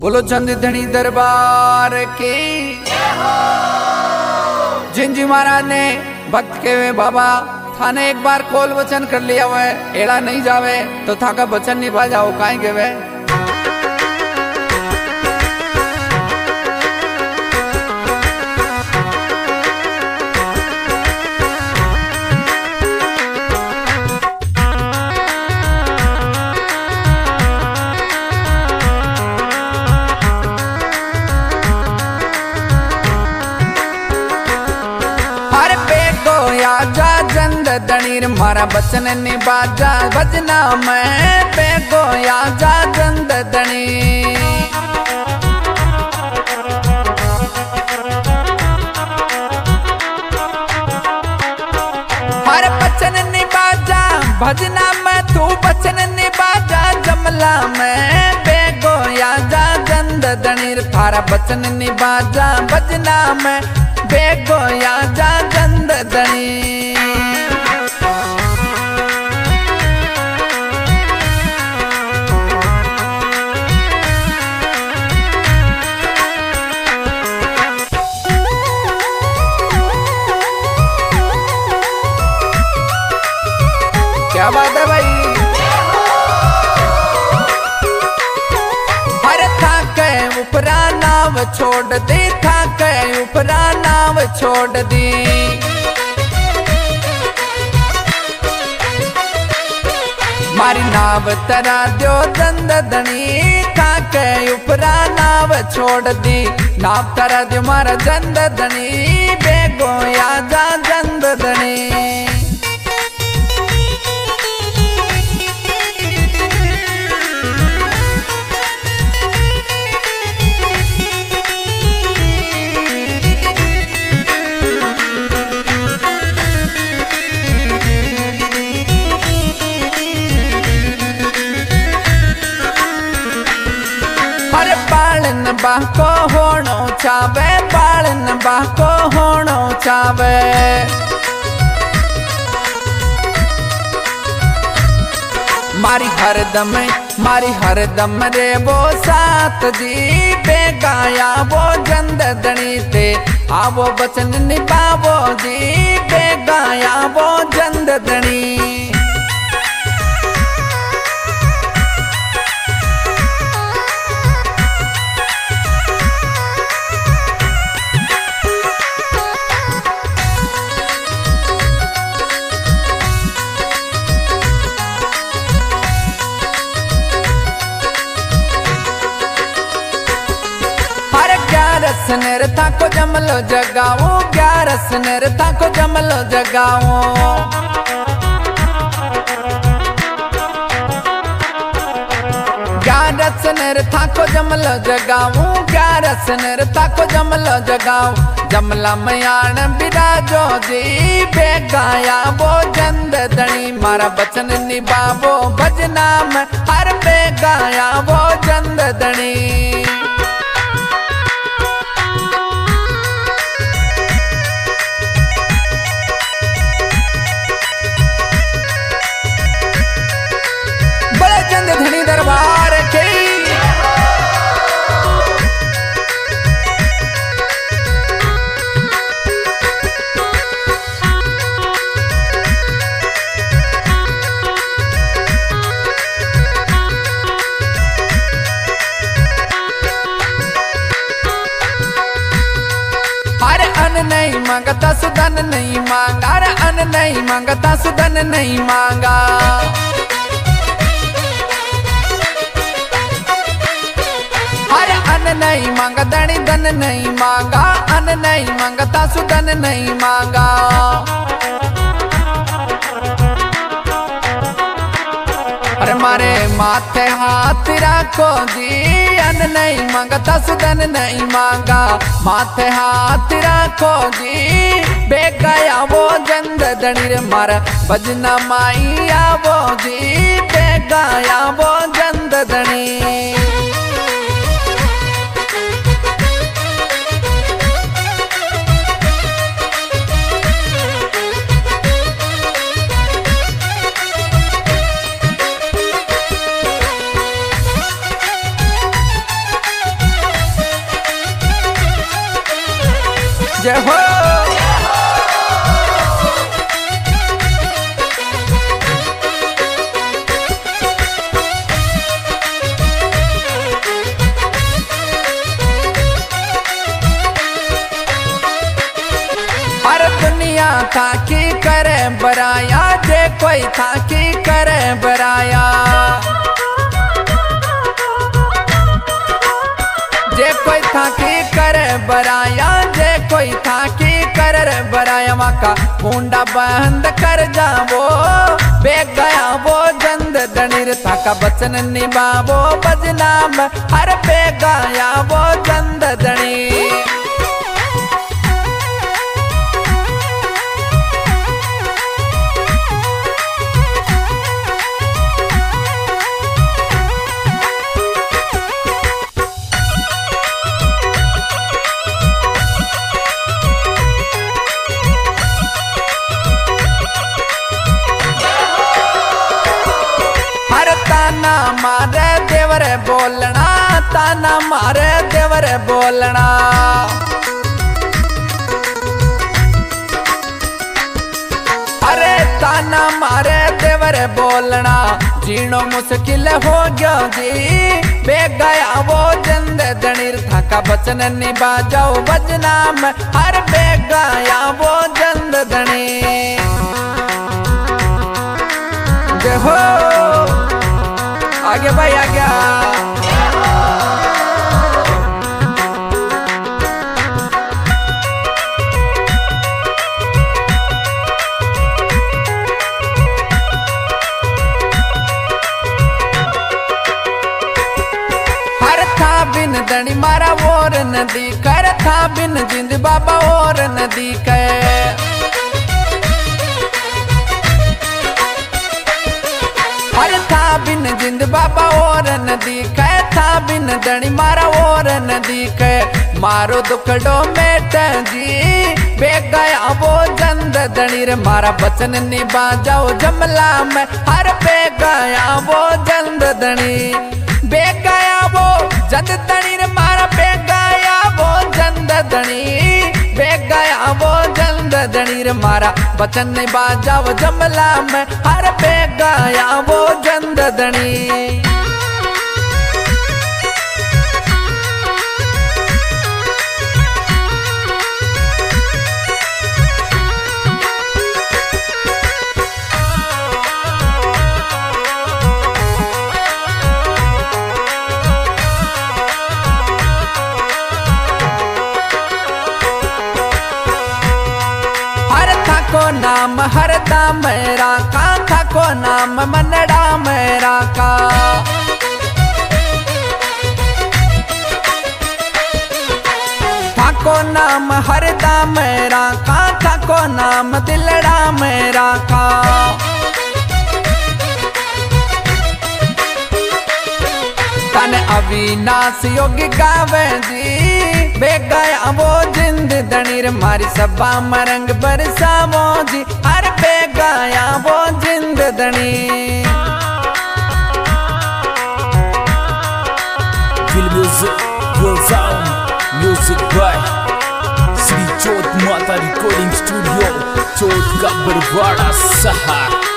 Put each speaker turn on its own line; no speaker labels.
बोलो चंद धनी दरबार की। जिंजी महाराज ने भक्त के वे बाबा थाने एक बार खोल वचन कर लिया हुआ है, एड़ा नहीं जावे तो था का वचन निभा जाओ काहे के वे। जा जंद दणीर मारा बचन निबाजा भजना मैं बेगो या जा जंद दणी। हर बचन निबाजा भजना मैं तू बचन निबाजा जमला मैं बेगो या जा जंद दणीर थारा बचन निबाजा भजना मैं बेगो या जा जंद दणी। क्या बात है भाई। हर था के ऊपरा नाव छोड़ दी, था के ऊपरा नाव छोड़ दी। मारी नाव तरा दो जंद दणी, था के ऊपरा नाव छोड़ दी। नाव तरा दो मारा जंद दणी बेगो या जा जंद दणी। बाको होनो चावे बालन बाको होनो चावे। मारी हरदम रे वो साथ जी बेगाया वो जंद दणी ते आवो बचन निभावो जी बेगाया वो जंद दणी। ग्यारस था को जमलो जगाओ, ग्यारस था को जमलो जगाओ। ग्यारस था को जमलो जगाओ, ग्यारस था को जमलो जगाओ। जमला मयान बिराजो जी बेगाया वो जंद दणी मारा बचन निभावो भजना में हर बेगाया वो जंद दणी। धनी दरबार के हर अन नहीं मांगता सुधन नहीं मांगा, हर अन नहीं मांगता सुधन नहीं मांगा। अन नहीं मांगा धनी धन नहीं मांगा, अन नहीं मांगता सुधन नहीं मांगा। अरे मारे माथे हाथ रखो जी अन नहीं मांगता सुधन नहीं मांगा। माथे हाथ रखो जी बेगाया वो जंद दणी रे मारा भजना माई आवो जी बेगाया वो जंद दणी। जय हो। हर दुनिया था की करे बराया, जे कोई था की करे बराया, जे कोई था की करे बराया, जे कोई था की करे बराया। माका कुंडा बंद कर जावो, बेग गया वो जंद दणिर था का बचन निभावो बजनाम, हर बेग गया वो जंद दणी। ताना मारे देवर बोलना, ताना मारे देवर बोलना, अरे ताना मारे देवर बोलना। जीनो मुश्किल हो गया जी, बेग गया वो जंद दणिर था का बचन निभा जाओ बजनाम, हर बेग गया वो जंद दणी। जय हो। आगे भाई आ गया। हर था बिन दणी मारा और नदी कर, था बिन जिंद बाबा और नदी कर। हर था बिन जिंद बाबा और नदी कह, था बिन दणी मारा और नदी कह। मारो दुखड़ो मेट जी, बेग गया वो जंद दणिर मारा बचन निभा जाओ जमला में, हर बेग गया वो जंद दणी। बेग गया वो जंद दणिर मारा बेग गया वो जंद दणी, बेग गया वो जंद दणिर मारा बचन निभा जाओ जमला में, हर बेग गया वो जंद दणी। को नाम हरदा मेरा का, था को नाम मनड़ा मेरा का। था को नाम हरदा मेरा का, था को नाम दिलड़ा मेरा का। तन अविनाश योगी गावे जी, बेग गया वो जिंद दणिर मारी सभा मरंग बरसावो जी, हर बेग गया वो जिंद दणी।
Feel music, feel sound, music by Sri Chot Mata Recording Studio, Chot Gabbarwada Sahar।